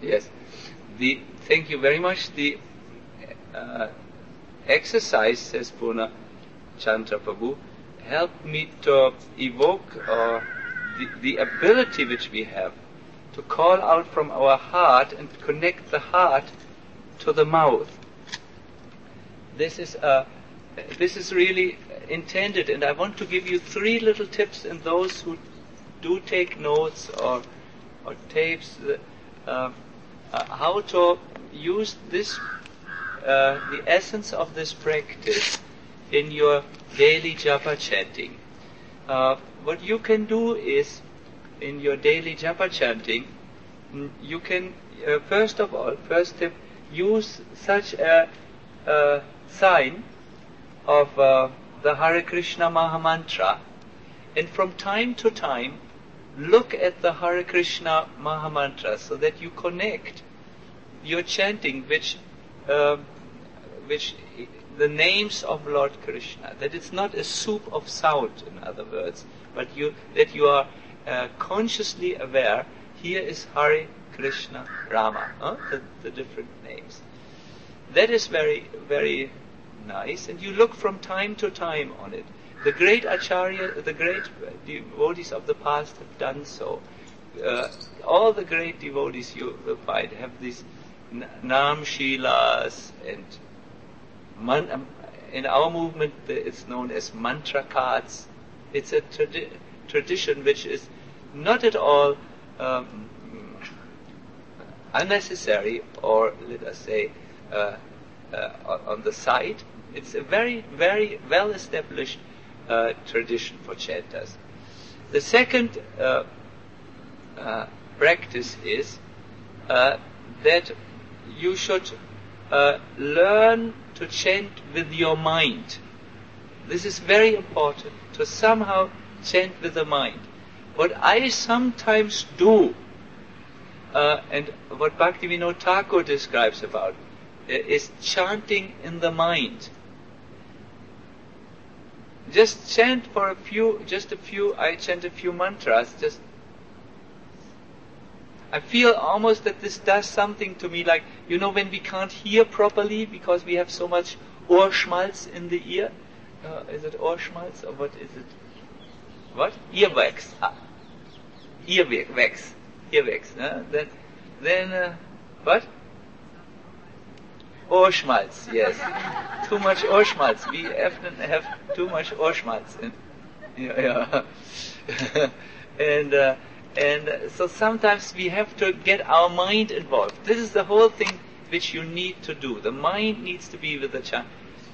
Yes. Thank you very much. The exercise, says Purna Chandra Prabhu, helped me to evoke the ability which we have to call out from our heart and connect the heart to the mouth. This is really intended, and I want to give you 3 little tips, and those who do take notes or tapes, how to use this, the essence of this practice in your daily japa chanting. What you can do is, in your daily japa chanting, you can, first tip, use such a sign of the Hare Krishna Mahamantra, and from time to time look at the Hare Krishna Mahamantra so that you connect your chanting which the names of Lord Krishna, that it's not a soup of sound, in other words, but that you are consciously aware, here is Hare Krishna Rama, the different names. That is very, very nice, and you look from time to time on it. The great Acharya, the great devotees of the past have done so. All the great devotees you will find have these Nam Shilas, and in our movement it's known as mantra cards. It's a tradition which is not at all unnecessary, or let us say on the side. It's a very, very well established tradition for chanters. The second practice is that you should learn to chant with your mind. This is very important, to somehow chant with the mind. What I sometimes do, and what Bhaktivinoda Thakur describes about, is chanting in the mind. Just chant for I chant a few mantras, I feel almost that this does something to me, like, when we can't hear properly because we have so much Ohrschmalz in the ear. Is it Ohrschmalz, or what is it? What? Earwax. Earwax. Then what? Ohrschmalz, yes. Too much Ohrschmalz. We often have too much Ohrschmalz. And so sometimes we have to get our mind involved. This is the whole thing which you need to do. The mind needs to be with the chant.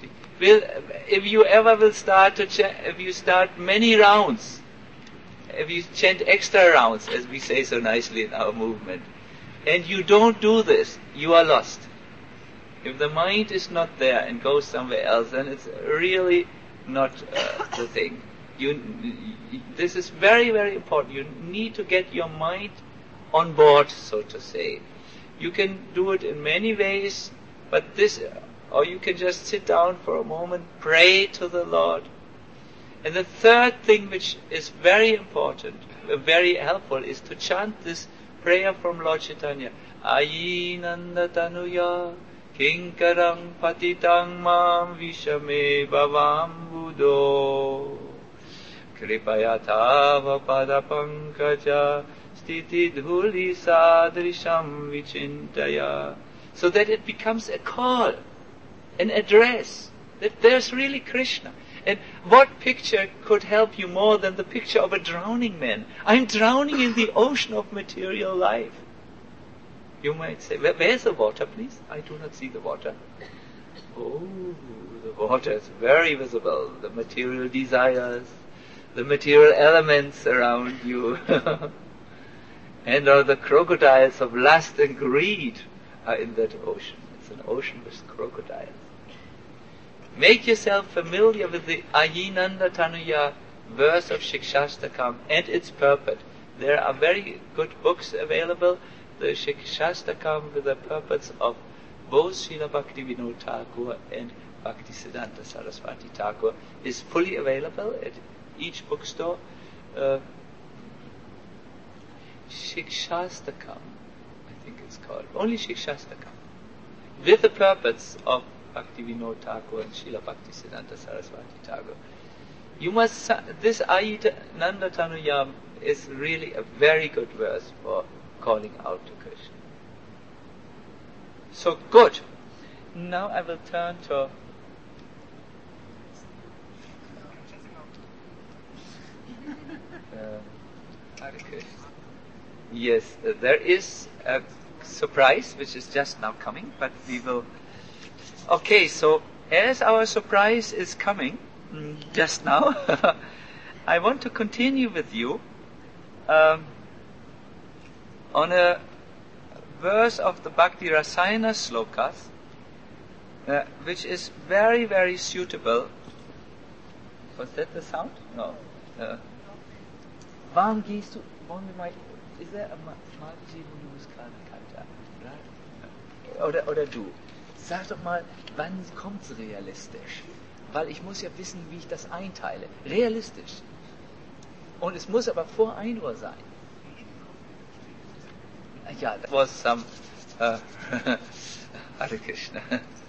If you ever will start to chant, if you start many rounds, if you chant extra rounds, as we say so nicely in our movement, and you don't do this, you are lost. If the mind is not there and goes somewhere else, then it's really not the thing. This is very, very important. You need to get your mind on board, so to say. You can do it in many ways, or you can just sit down for a moment, pray to the Lord. And the third thing which is very important, very helpful, is to chant this prayer from Lord Chaitanya. Ayinanda tanuya kinkarang patitang mam vishame bhavam buddho kripaya tava pada pankaja stiti dhuli sadrisham vichintaya. So that it becomes a call, an address, that there's really Krishna. And what picture could help you more than the picture of a drowning man? I'm drowning in the ocean of material life. You might say, where's the water, please? I do not see the water. Oh, the water is very visible. The material desires, the material elements around you. And all the crocodiles of lust and greed are in that ocean. It's an ocean with crocodiles. Make yourself familiar with the Ayinanda Tanuya verse of Shikshastakam and its purport. There are very good books available. The Shikshastakam with the purports of both Srila Bhaktivinoda Thakur and Bhaktisiddhanta Saraswati Thakur is fully available at each bookstore. Shikshastakam, I think it's called. Only Shikshastakam. With the purpose of Bhaktivinoda Thakur and Srila Bhaktisiddhanta Saraswati Thakur. You must, this Ayita Nanda Tanuyam is really a very good verse for calling out to Krishna. So good. Now I will turn to Hare Krishna. Yes, there is a surprise which is just now coming, but we will. Okay, so as our surprise is coming just now, I want to continue with you on a verse of the Bhakti Rasayana slokas, which is very, very suitable. Was that the sound? No. Wann gehst du? Wollen wir mal? Ist er Marji Muskanta? Oder du? Sag doch mal, wann kommt's realistisch? Weil ich muss ja wissen, wie ich das einteile. Realistisch. Und es muss aber vor 1 Uhr sein. Yeah, that was some Hare Krishna.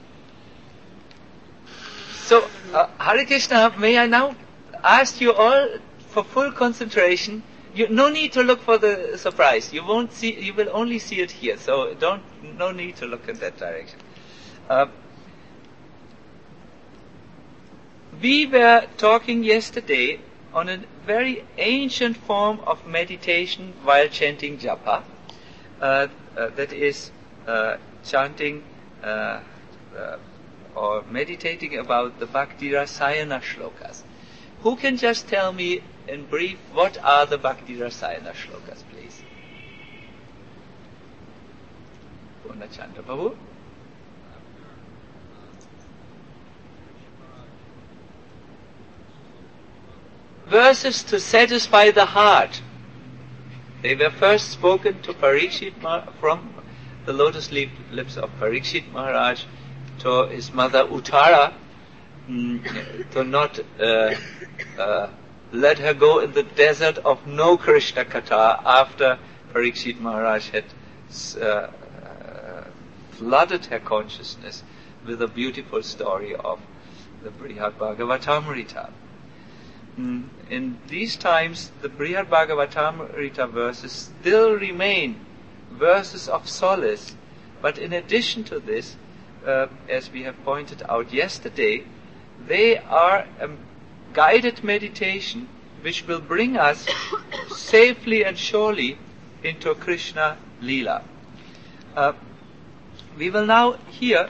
So, Hare Krishna, may I now ask you all for full concentration? No need to look for the surprise. You won't see. You will only see it here. So no need to look in that direction. We were talking yesterday on a very ancient form of meditation while chanting japa. That is chanting or meditating about the Bhakti Rasayana shlokas. Who can just tell me in brief what are the Bhakti Rasayana shlokas, please? Purnachandra Prabhu. Verses to satisfy the heart. They were first spoken to Parikshit from the lotus lips of Parikshit Maharaj to his mother Uttara, to not let her go in the desert of no Krishna Katha after Parikshit Maharaj had flooded her consciousness with a beautiful story of the Brihad Bhagavatamrita. In these times, the Brihad Bhagavatamrita verses still remain verses of solace, but in addition to this, as we have pointed out yesterday, they are a guided meditation which will bring us safely and surely into Krishna Leela. We will now hear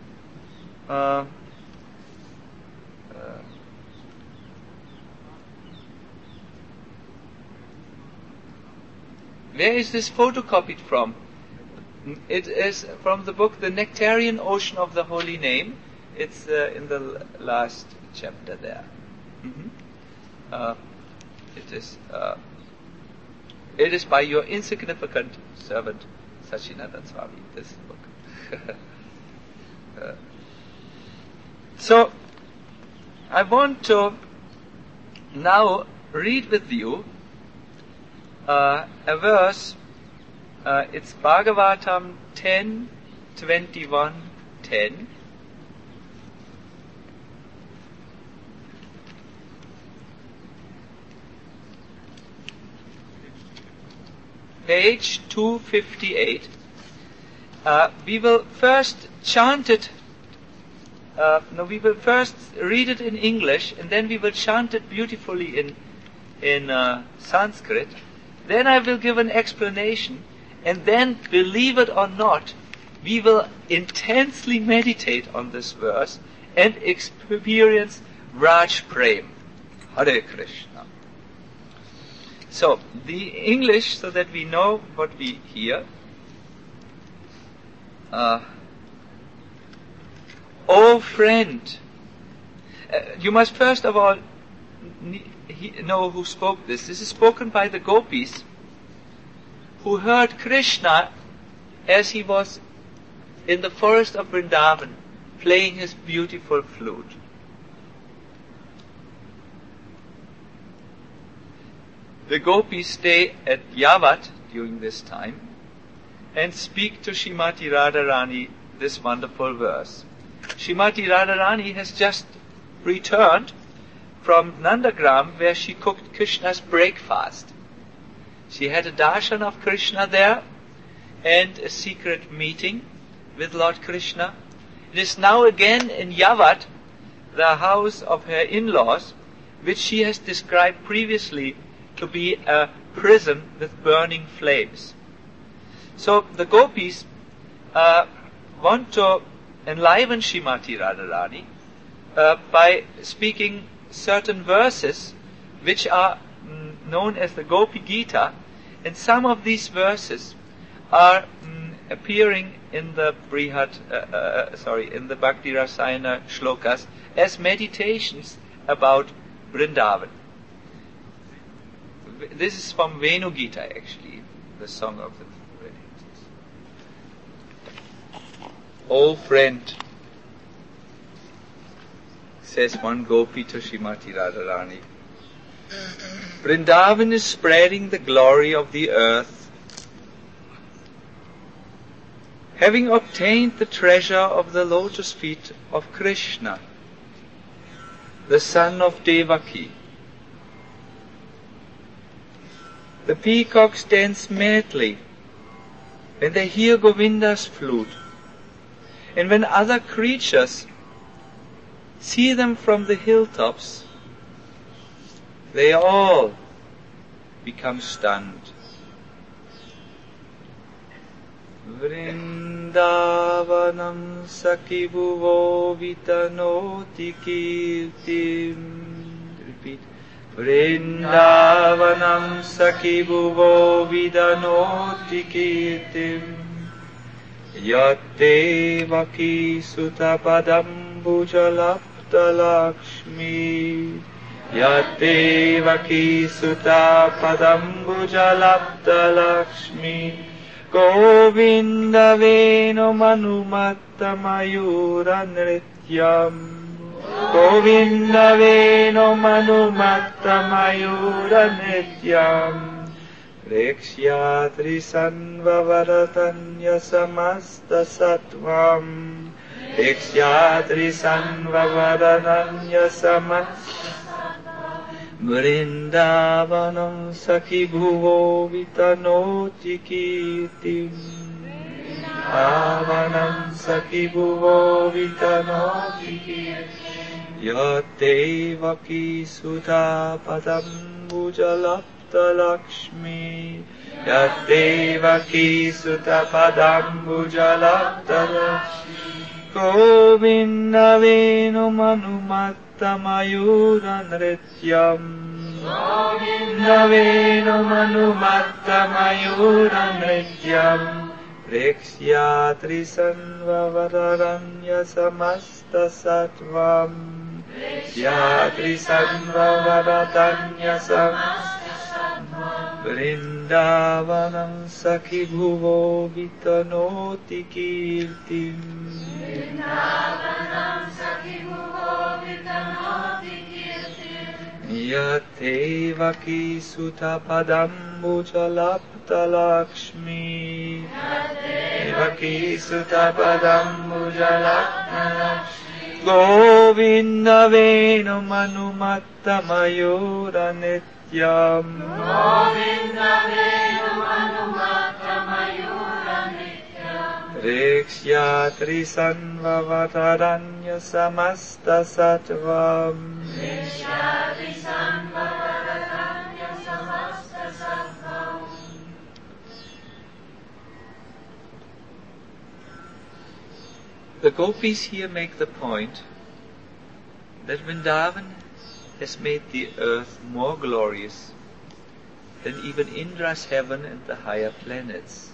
where is this photocopied from? It is from the book The Nectarian Ocean of the Holy Name. It's in the last chapter there. It is by your insignificant servant Sachinandan Swami, this book. So, I want to now read with you a verse. It's Bhagavatam 10:21-10. Page 258. We will first chant it. We will first read it in English, and then we will chant it beautifully in Sanskrit. Then I will give an explanation, and then, believe it or not, we will intensely meditate on this verse and experience Raj Prem. Hare Krishna. So, the English, so that we know what we hear. Oh friend, you must first of all know who spoke this. This is spoken by the gopis who heard Krishna as he was in the forest of Vrindavan playing his beautiful flute. The gopis stay at Yavat during this time, and speak to Srimati Radharani this wonderful verse. Srimati Radharani has just returned from Nandagram, where she cooked Krishna's breakfast. She had a darshan of Krishna there and a secret meeting with Lord Krishna. It is now again in Yavat, the house of her in-laws, which she has described previously to be a prison with burning flames. So the gopis want to enliven Srimati Radharani by speaking certain verses which are known as the Gopi Gita, and some of these verses are appearing in the in the Bhakti Rasayana shlokas as meditations about Vrindavan. This is from Venu Gita, actually, the song of the wedding. "Oh friend," says one gopi to Srimati Radharani, "Vrindavan is spreading the glory of the earth. Having obtained the treasure of the lotus feet of Krishna, the son of Devaki, the peacocks dance madly when they hear Govinda's flute, and when other creatures see them from the hilltops, they all become stunned. Vrindavanam sakibhuvo vitanoti kirtim." Repeat. Vrindavanam sakibhuvo vidanoti kirtim, yatte vaki sutapadam bhujalapta lakshmi, yatte vaki sutapadam bhujalapta lakshmi, Govinda veno manumatta mayura nrityam, Govinda veno manumatta mayura nrityam, Rekshyatri sanvavaratanya samasta sattvam, Rekshyatri sanvavaratanya samasta Vrindavanam sakibhuvo vitanoti kirtim, Vrindavanam sakibhuvo vitanoti kirtim, yatte vaki sudha padam bhujalapta lakshmi, yatte vaki sudha padam bhujalapta lakshmi, Govinda venu manumatta mayura nrityam, Govinda venu manumatta mayura nrityam, Rekshyatri sanvavararanya samasta sattvam, Rekshyatri sanvavaratanya samasta sattvam, Vrindavanam sakibhuvo vitanoti kirtim, Vrindavanam sakibhuvo vitanoti kirtim, yatte vaki sutapadam bhujalapta lakshmi, yatte vaki sutapadam bhujalapta lakshmi, Govinda venu manumatta mayura nityam, Govinda venu manumatta mayura nityam, Rekshyatri sanvavataranya samasta sattvam, Rekshyatri sanvavataranya samasta sattvam. The gopis here make the point that Vrindavan has made the earth more glorious than even Indra's heaven and the higher planets.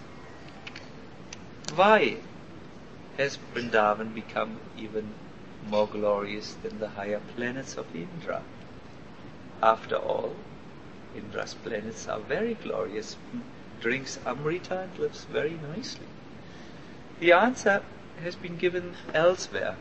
Why has Vrindavan become even more glorious than the higher planets of Indra? After all, Indra's planets are very glorious, drinks Amrita and lives very nicely. The answer has been given elsewhere.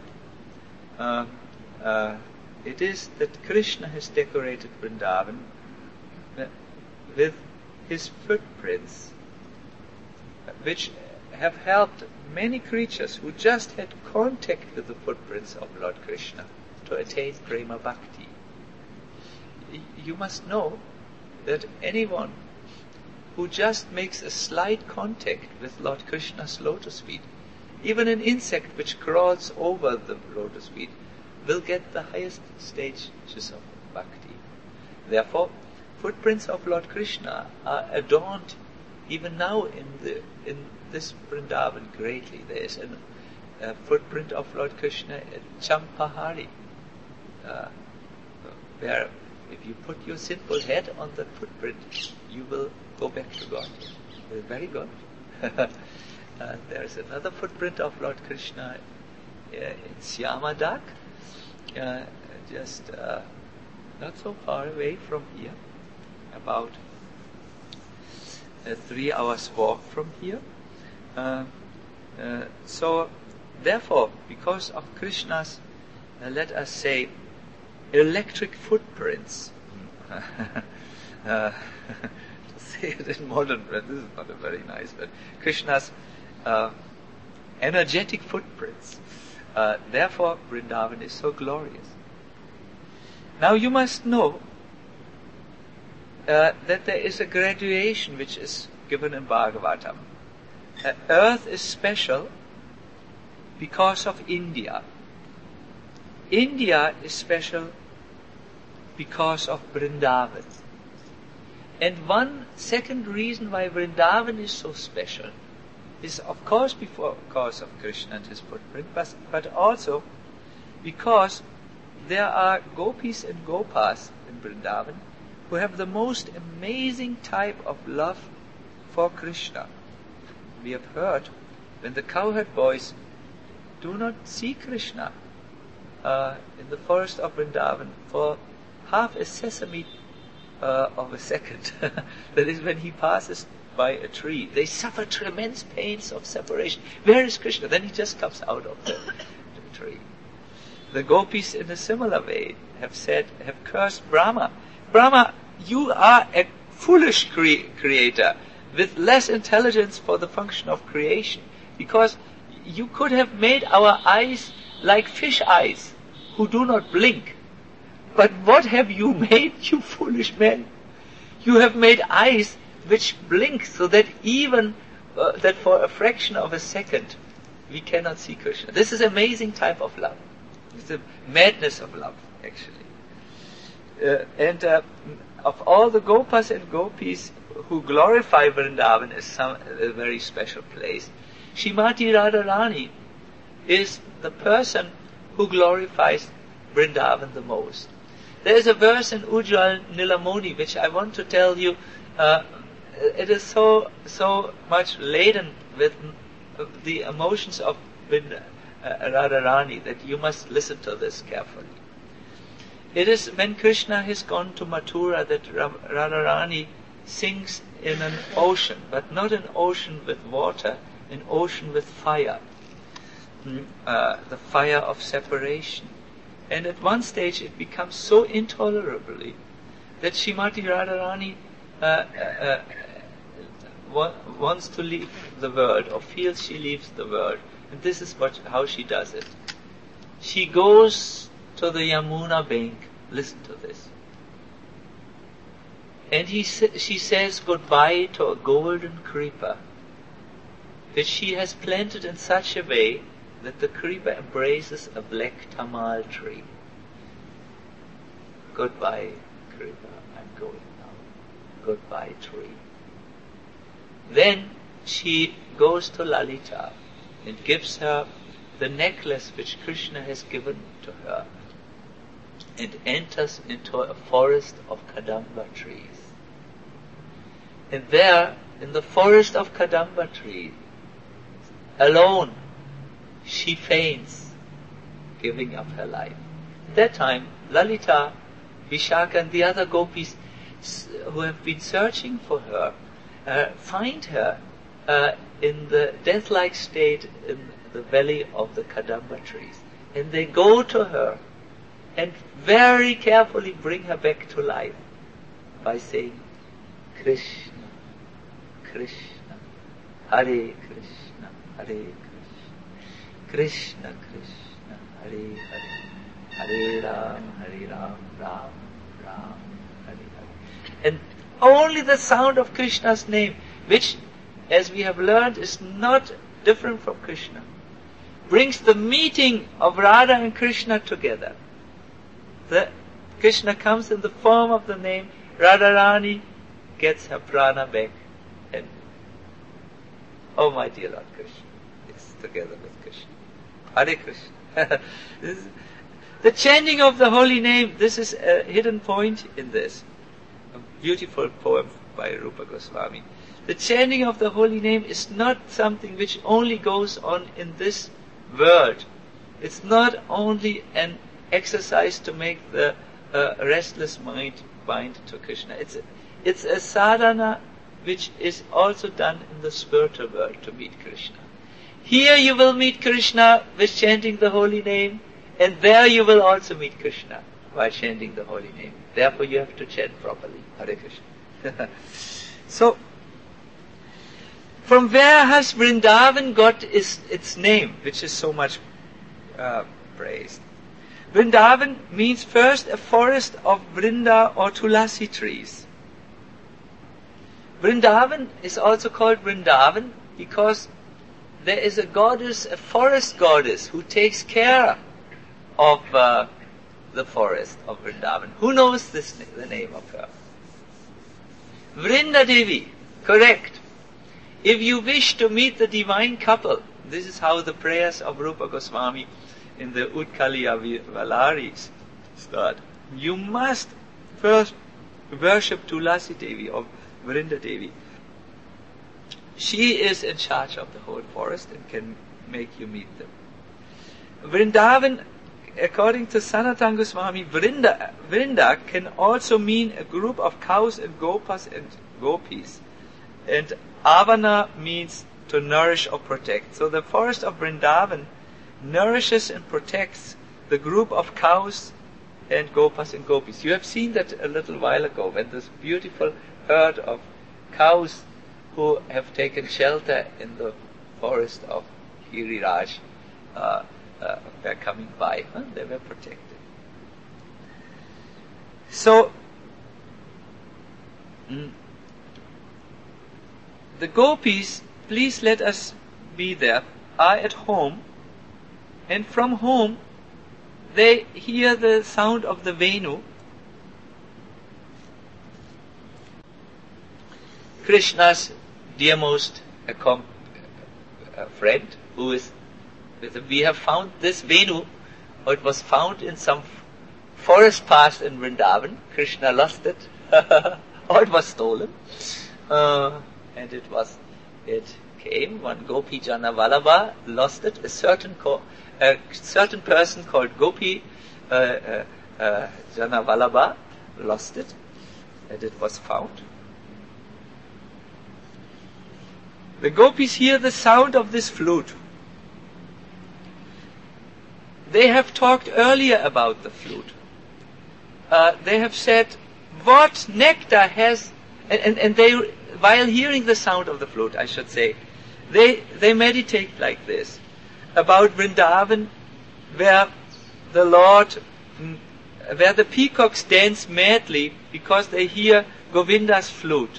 It is that Krishna has decorated Vrindavan with his footprints, which have helped many creatures who just had contact with the footprints of Lord Krishna to attain Prema Bhakti. You must know that anyone who just makes a slight contact with Lord Krishna's lotus feet, even an insect which crawls over the lotus feet, will get the highest stages of bhakti. Therefore, footprints of Lord Krishna are adorned even now in this Vrindavan greatly. There is a footprint of Lord Krishna at Champahari, where if you put your sinful head on the footprint, you will go back to God. Very good. There is another footprint of Lord Krishna in Syamadak, just not so far away from here, about 3 hours walk from here. So, therefore, because of Krishna's, let us say, electric footprints, to say it in modern words, this is not a very nice word, Krishna's energetic footprints, therefore Vrindavan is so glorious. Now you must know that there is a graduation which is given in Bhagavatam. Earth is special because of India. India is special because of Vrindavan. And one second reason why Vrindavan is so special is of course because of Krishna and his footprint, but also because there are gopis and gopas in Vrindavan who have the most amazing type of love for Krishna. We have heard when the cowherd boys do not see Krishna in the forest of Vrindavan for half a sesame of a second, that is when he passes by a tree, they suffer tremendous pains of separation. Where is Krishna? Then he just comes out of the tree. The gopis in a similar way have cursed Brahma. Brahma, you are a foolish creator with less intelligence for the function of creation, because you could have made our eyes like fish eyes who do not blink. But what have you made, you foolish man? You have made eyes which blink so that even that for a fraction of a second we cannot see Krishna. This is an amazing type of love. It's the madness of love, actually. And of all the gopas and gopis who glorify Vrindavan as a very special place, Srimati Radharani is the person who glorifies Vrindavan the most. There is a verse in Ujjwal Nilamoni which I want to tell you. It is so much laden with the emotions of Radharani that you must listen to this carefully. It is when Krishna has gone to Mathura that Radharani sings in an ocean, but not an ocean with water, an ocean with fire. The fire of separation. And at one stage it becomes so intolerably that Srimati Radharani wants to leave the world, or feels she leaves the world. And this is how she does it. She goes to the Yamuna bank. Listen to this. And she says goodbye to a golden creeper which she has planted in such a way that the creeper embraces a black tamal tree. Goodbye, creeper, I'm going now. Goodbye, tree. Then she goes to Lalita and gives her the necklace which Krishna has given to her, and enters into a forest of Kadamba trees. And there, in the forest of Kadamba trees, alone, she faints, giving up her life. At that time, Lalita, Vishaka and the other gopis who have been searching for her find her in the death-like state in the valley of the Kadamba trees. And they go to her and very carefully bring her back to life by saying, Krishna, Krishna, Hare Krishna, Hare Krishna, Krishna Krishna, Hare Hare, Hare Ram, Ram Ram, Hare Hare. And only the sound of Krishna's name, which, as we have learned, is not different from Krishna, brings the meeting of Radha and Krishna together. The Krishna comes in the form of the name, Radharani gets her prana back, and oh my dear Lord Krishna is together with Krishna. Hare Krishna. The chanting of the holy name, this is a hidden point in this. A beautiful poem by Rupa Goswami. The chanting of the holy name is not something which only goes on in this world. It's not only an exercise to make the restless mind bind to Krishna. It's a sadhana which is also done in the spiritual world to meet Krishna. Here you will meet Krishna with chanting the holy name, and there you will also meet Krishna by chanting the holy name. Therefore you have to chant properly. Hare Krishna. So, from where has Vrindavan got its name, which is so much praised? Vrindavan means first a forest of Vrinda or Tulasi trees. Vrindavan is also called Vrindavan because there is a goddess, a forest goddess, who takes care of the forest of Vrindavan. Who knows the name of her? Vrinda Devi, correct. If you wish to meet the divine couple, this is how the prayers of Rupa Goswami in the Utkaliya Valaris start. You must first worship Tulasi Devi or Vrinda Devi. She is in charge of the whole forest and can make you meet them. Vrindavan, according to Sanatana Goswami, Vrinda can also mean a group of cows and gopas and gopis. And Avana means to nourish or protect. So the forest of Vrindavan nourishes and protects the group of cows and gopas and gopis. You have seen that a little while ago when this beautiful herd of cows who have taken shelter in the forest of Giriraj were coming by. They were protected. So, the gopis, please let us be there, are at home, and from home they hear the sound of the Venu. Krishna's dearmost friend, who is, we have found this Venu, or it was found in some forest path in Vrindavan. Krishna lost it, or it was stolen. And it came, one Gopi Jana Vallabha lost it, a certain person called Gopi Jana Vallabha lost it, and it was found. The gopis hear the sound of this flute. They have talked earlier about the flute. They have said, what nectar has, and they, while hearing the sound of the flute, I should say, they meditate like this, about Vrindavan, where the Lord, where the peacocks dance madly because they hear Govinda's flute.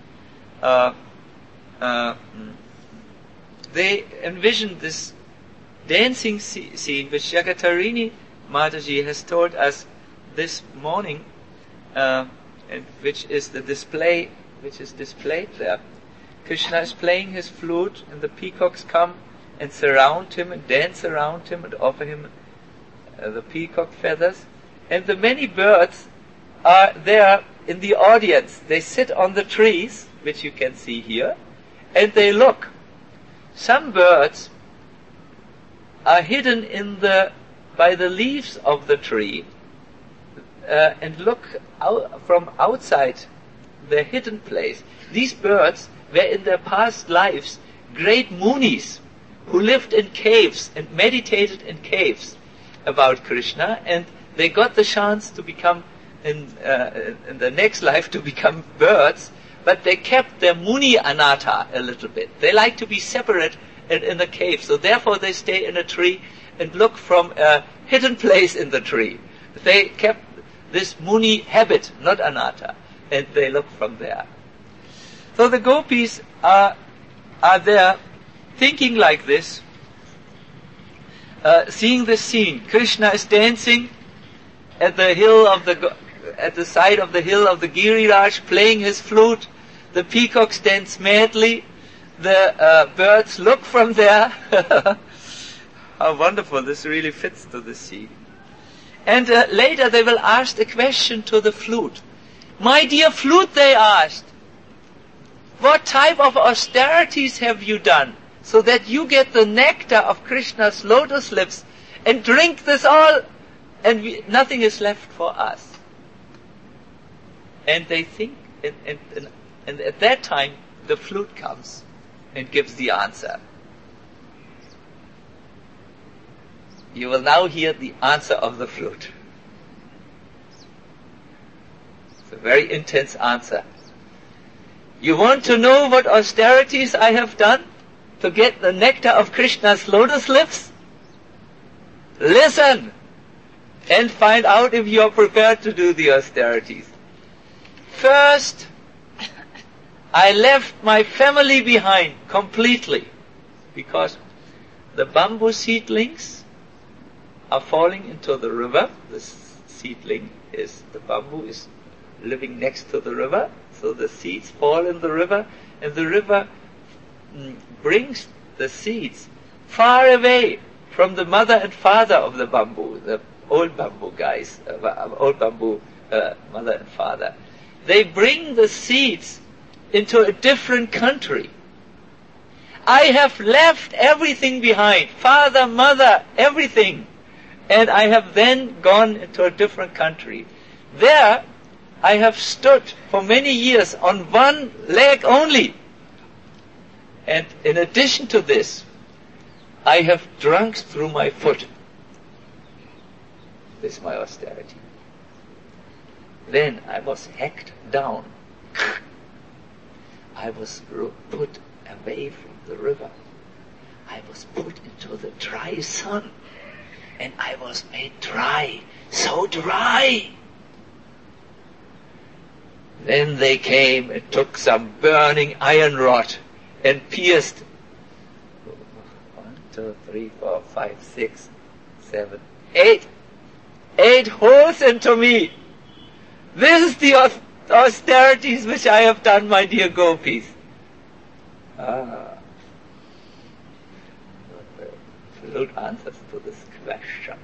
They envision this dancing scene which Jagatarini Mataji has told us this morning, and which is the display which is displayed there. Krishna is playing his flute, and the peacocks come and surround him and dance around him and offer him the peacock feathers. And the many birds are there in the audience. They sit on the trees, which you can see here, and they look. Some birds are hidden by the leaves of the tree and look out from outside their hidden place. These birds were in their past lives great munis who lived in caves and meditated in caves about Krishna, and they got the chance to become in the next life to become birds, but they kept their muni anatta a little bit. They like to be separate in the cave. So therefore they stay in a tree and look from a hidden place in the tree. They kept this Muni habit, not anatta, and they look from there. So the gopis are there thinking like this, seeing this scene. Krishna is dancing at the side of the hill of the Giriraj, playing his flute. The peacocks dance madly. The birds look from there. How wonderful, this really fits to the scene. And later they will ask a question to the flute. My dear flute, they asked, what type of austerities have you done so that you get the nectar of Krishna's lotus lips and drink this all and nothing is left for us? And they think, and at that time the flute comes and gives the answer. You will now hear the answer of the flute. It's a very intense answer. You want to know what austerities I have done to get the nectar of Krishna's lotus lips? Listen and find out if you are prepared to do the austerities. First, I left my family behind completely because the bamboo seedlings are falling into the river. The seedling is, the bamboo is living next to the river, so the seeds fall in the river, and the river brings the seeds far away from the mother and father of the bamboo, the old bamboo guys, old bamboo mother and father. They bring the seeds into a different country. I have left everything behind, father, mother, everything, and I have then gone into a different country. There, I have stood for many years on one leg only. And in addition to this, I have drunk through my foot. This is my austerity. Then I was hacked down. I was put away from the river. I was put into the dry sun. And I was made dry, so dry. Then they came and took some burning iron rod and pierced 1, 2, 3, 4, 5, 6, 7, 8 holes into me. This is the austerities which I have done, my dear gopis. The flute answers to this question.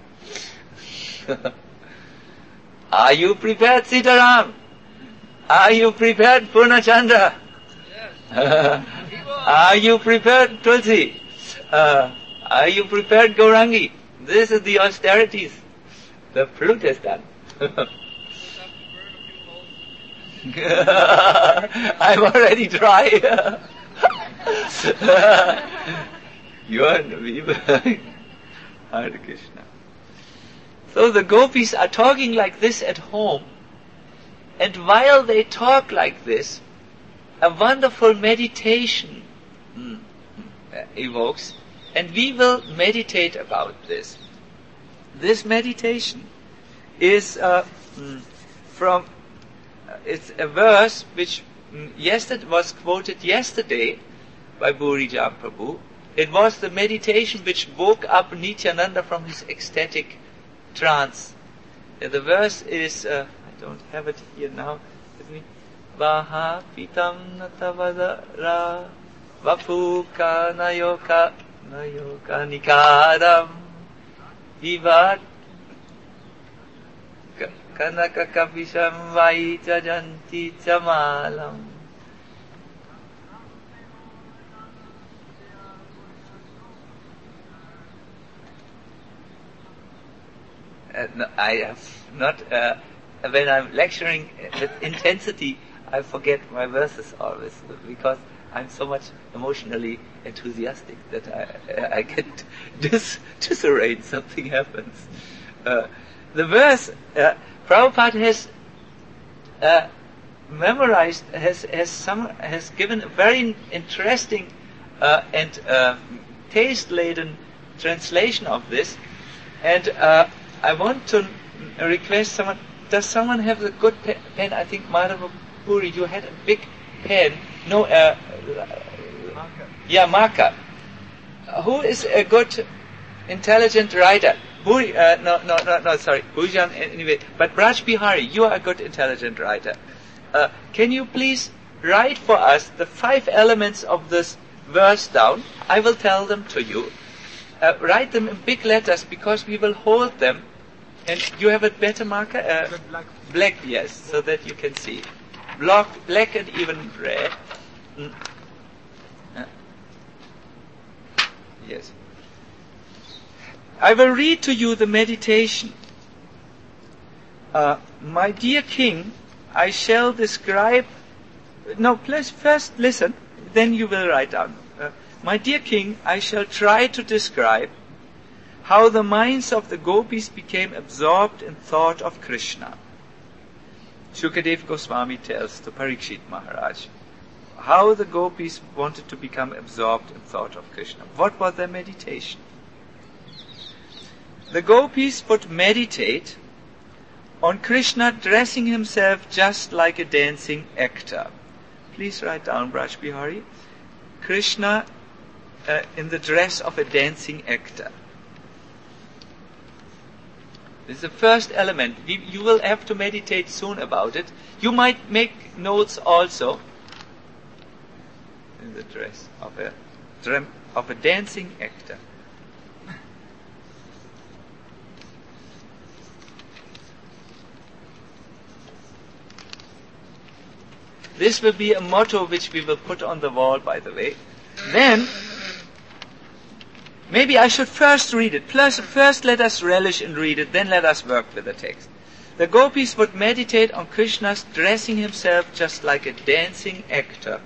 Are you prepared, Sitaram? Are you prepared, Purnachandra? Yes. Are you prepared, Tulsi? Are you prepared, Gaurangi? This is the austerities the flute has done. I'm already dry. You are Hare Krishna. So the gopis are talking like this at home, and while they talk like this, a wonderful meditation evokes, and we will meditate about this. This meditation is it's a verse which was quoted yesterday by Burijan Prabhu. It was the meditation which woke up Nityananda from his ecstatic trance. The verse is, I don't have it here now with me. Vaha pitam natavadara vapuka nayoka nikadam vivat kanaka kapisham vaita janti chamalam. No, I have not, when I'm lecturing with intensity, I forget my verses always, because I'm so much emotionally enthusiastic that I get disarrayed, something happens. The verse, Prabhupada has memorized, has given a very interesting and taste-laden translation of this. And I want to request someone. Does someone have a good pen? I think Madhava Puri, you had a big pen. No, Marker. yeah, marker. Who is a good, intelligent writer? Puri, no, sorry, Bhujan anyway. But Braj Bihari, you are a good, intelligent writer. Can you please write for us the 5 elements of this verse down? I will tell them to you. Write them in big letters because we will hold them. And you have a better marker? Black. Black, yes, so that you can see. Black and even red. Yes. I will read to you the meditation. My dear king, I shall describe... No, please first listen, then you will write down. My dear king, I shall try to describe how the minds of the gopis became absorbed in thought of Krishna. Shukadev Goswami tells to Parikshit Maharaj how the gopis wanted to become absorbed in thought of Krishna. What was their meditation? The gopis would meditate on Krishna dressing himself just like a dancing actor. Please write down, Braj Bihari. Krishna in the dress of a dancing actor. This is the first element. You will have to meditate soon about it. You might make notes also. In the dress of a dancing actor. This will be a motto which we will put on the wall, by the way. Then, maybe I should first read it. First let us relish and read it, then let us work with the text. The gopis would meditate on Krishna's dressing himself just like a dancing actor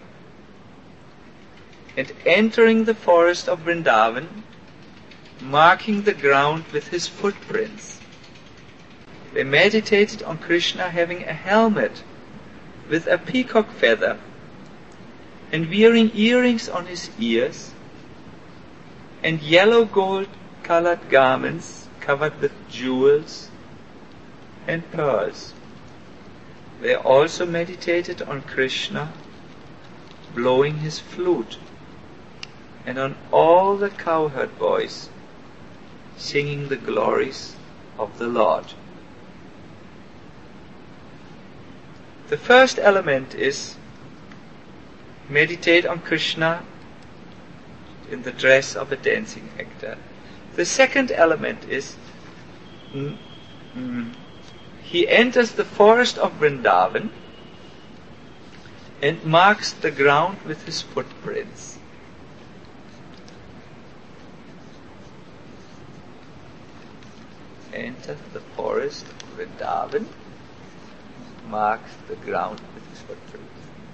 and entering the forest of Vrindavan, marking the ground with his footprints. They meditated on Krishna having a helmet with a peacock feather and wearing earrings on his ears and yellow gold-colored garments covered with jewels and pearls. They also meditated on Krishna blowing his flute and on all the cowherd boys singing the glories of the Lord. The first element is meditate on Krishna in the dress of a dancing actor. The second element is he enters the forest of Vrindavan and marks the ground with his footprints. Enters the forest of Vrindavan, marks the ground with his footprints.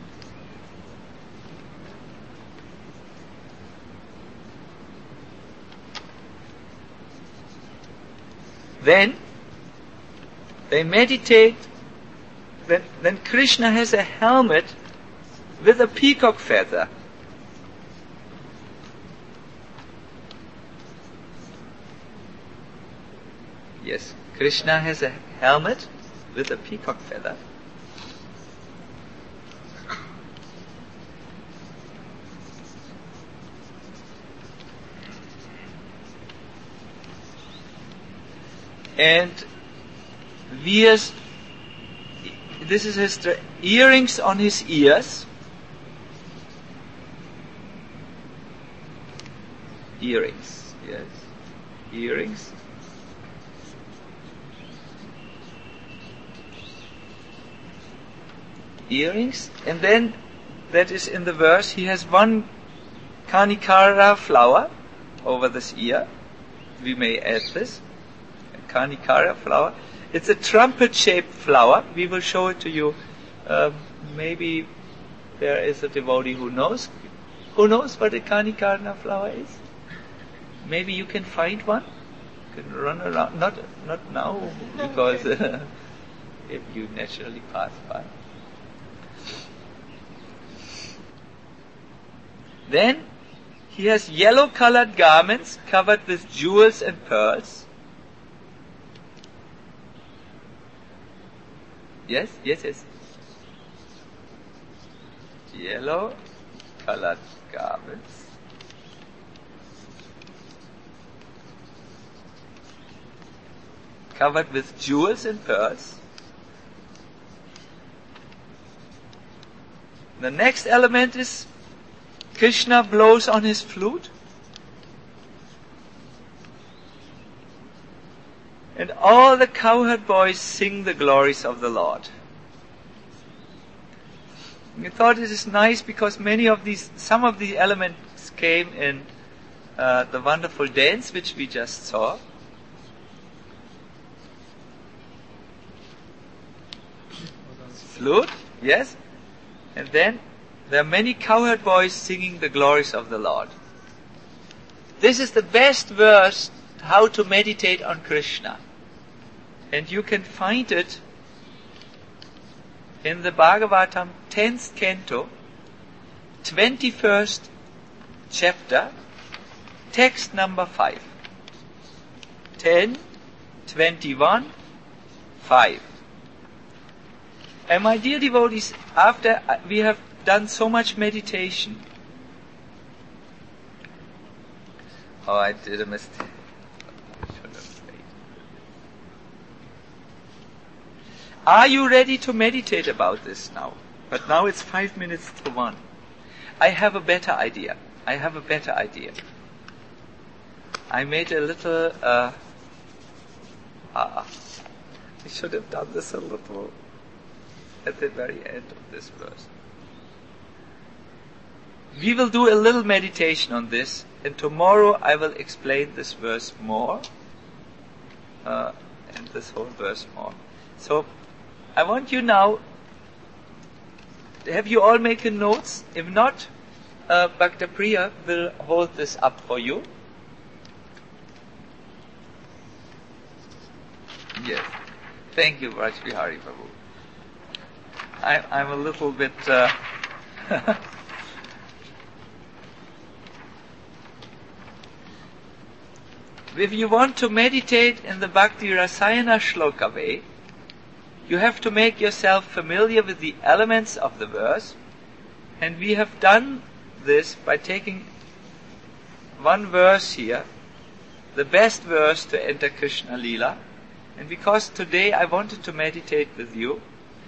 Then they meditate. Then Krishna has a helmet with a peacock feather. Yes, Krishna has a helmet with a peacock feather. And wears, this is his earrings on his ears. Earrings, yes. Earrings. Earrings, and then that is in the verse, he has one Kanikara flower over this ear. We may add this. A Kanikara flower. It's a trumpet-shaped flower. We will show it to you. Maybe there is a devotee who knows. Who knows what a Kanikara flower is? Maybe you can find one. You can run around. Not now, because if you naturally pass by. Then He has yellow-colored garments covered with jewels and pearls. Yes. Yellow-colored garments. Covered with jewels and pearls. The next element is Krishna blows on his flute. And all the cowherd boys sing the glories of the Lord. We thought it is nice because some of the elements came in the wonderful dance which we just saw. Flute, yes. And then there are many cowherd boys singing the glories of the Lord. This is the best verse how to meditate on Krishna. And you can find it in the Bhagavatam 10th canto, 21st chapter, text number 5. 10, 21, 5. And my dear devotees, after we have done so much meditation, I did a mistake. Are you ready to meditate about this now? But now it's 5 minutes to 1. I have a better idea. I made a little, I should have done this a little at the very end of this verse. We will do a little meditation on this, and tomorrow I will explain this verse more, and this whole verse more. So, I want you now, have you all making notes? If not, Bhakta Priya will hold this up for you. Yes. Thank you, Vraj Vihari Prabhu. I'm a little bit... If you want to meditate in the Bhakti Rasayana Shloka way, you have to make yourself familiar with the elements of the verse, and we have done this by taking one verse here, the best verse to enter Krishna Leela, and because today I wanted to meditate with you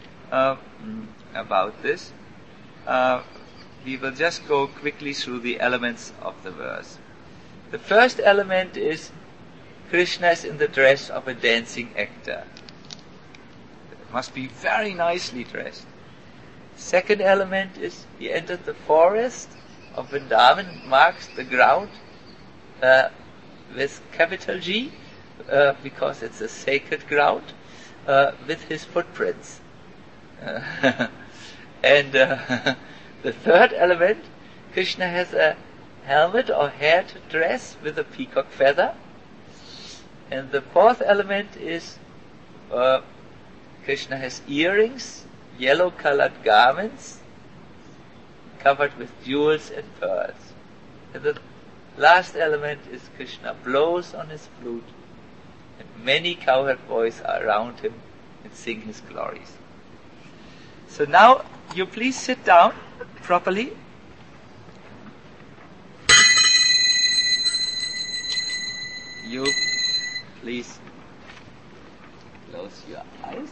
about this, we will just go quickly through the elements of the verse. The first element is Krishna is in the dress of a dancing actor. Must be very nicely dressed. Second element is he entered the forest of Vrindavan, marks the ground with capital G, because it's a sacred ground, with his footprints. And the third element, Krishna has a helmet or head dress with a peacock feather. And the fourth element is Krishna has earrings, yellow-colored garments, covered with jewels and pearls. And the last element is Krishna blows on his flute, and many cowherd boys are around him and sing his glories. So now, you please sit down properly. You please close your eyes.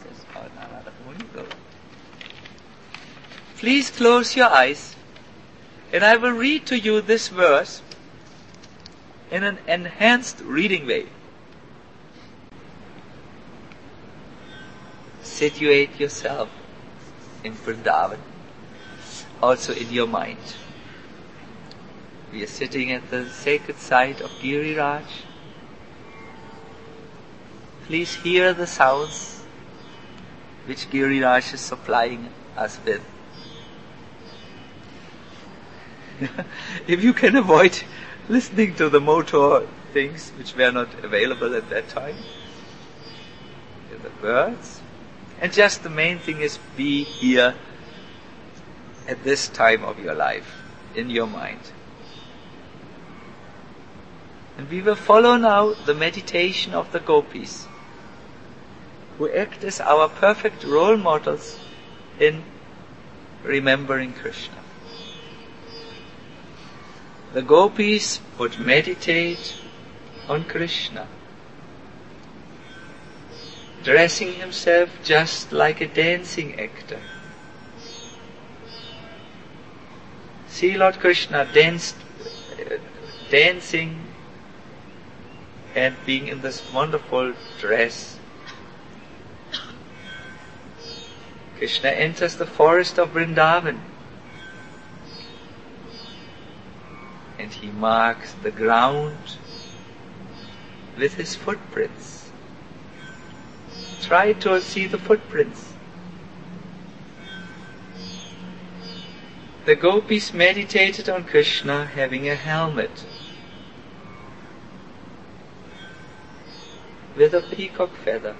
Please close your eyes, and I will read to you this verse in an enhanced reading way. Situate yourself in Vrindavan, also in your mind. We are sitting at the sacred site of Giriraj. Please hear the sounds which Giriraj is supplying us with. If you can avoid listening to the motor things which were not available at that time, the birds, and just the main thing is be here at this time of your life, in your mind. And we will follow now the meditation of the gopis, who act as our perfect role models in remembering Krishna. The gopis would meditate on Krishna, dressing himself just like a dancing actor. See Lord Krishna dancing and being in this wonderful dress. Krishna enters the forest of Vrindavan and he marks the ground with his footprints. Try to see the footprints. The gopis meditated on Krishna having a helmet with a peacock feather,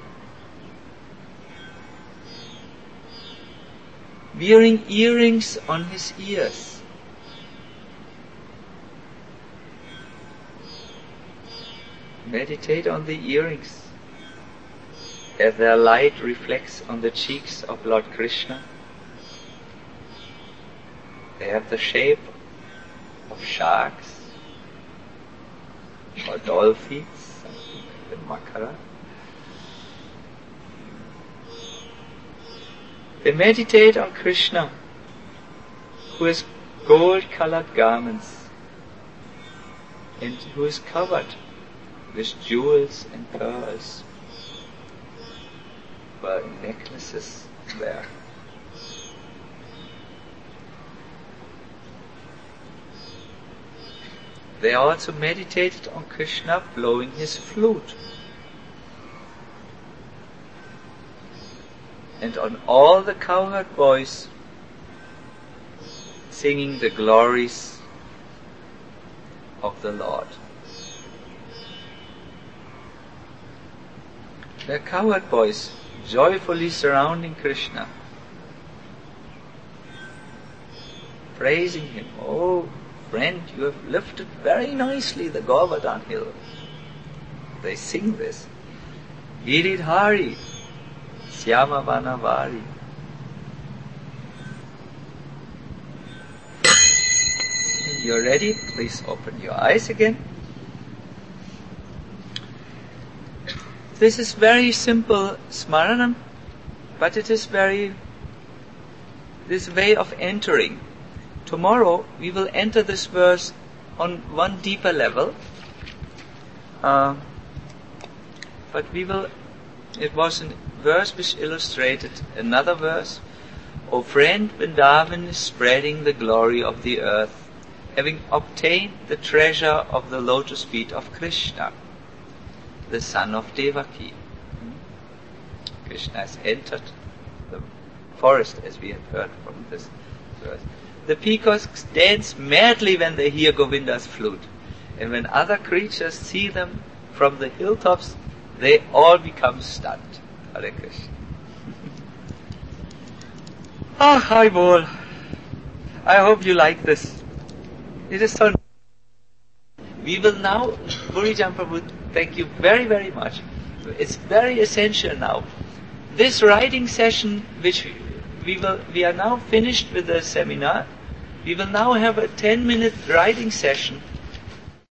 wearing earrings on his ears, meditate on the earrings as their light reflects on the cheeks of Lord Krishna. They have the shape of sharks or dolphins, the makara. They meditate on Krishna, who has gold-colored garments and who is covered with jewels and pearls. Well, necklaces there. They also meditated on Krishna blowing his flute, and on all the cowherd boys singing the glories of the Lord. The cowherd boys joyfully surrounding Krishna, praising him. Oh, friend, you have lifted very nicely the Govardhan hill. They sing this. Giridhari, Syama Vanavari. You're ready? Please open your eyes again. This is very simple smaranam, but it is this way of entering. Tomorrow we will enter this verse on one deeper level, but it was a verse which illustrated another verse. O friend, Vrindavan is spreading the glory of the earth, having obtained the treasure of the lotus feet of Krishna, the son of Devaki. Krishna has entered the forest, as we have heard from this verse. The peacocks dance madly when they hear Govinda's flute, and when other creatures see them from the hilltops, they all become stunned. Hare Krishna. Ah, hi Bol. I hope you like this. It is so. We will now, Buri Jamprabhu, thank you very, very much. It's very essential now. This writing session, which we are now finished with the seminar, we will now have a 10-minute writing session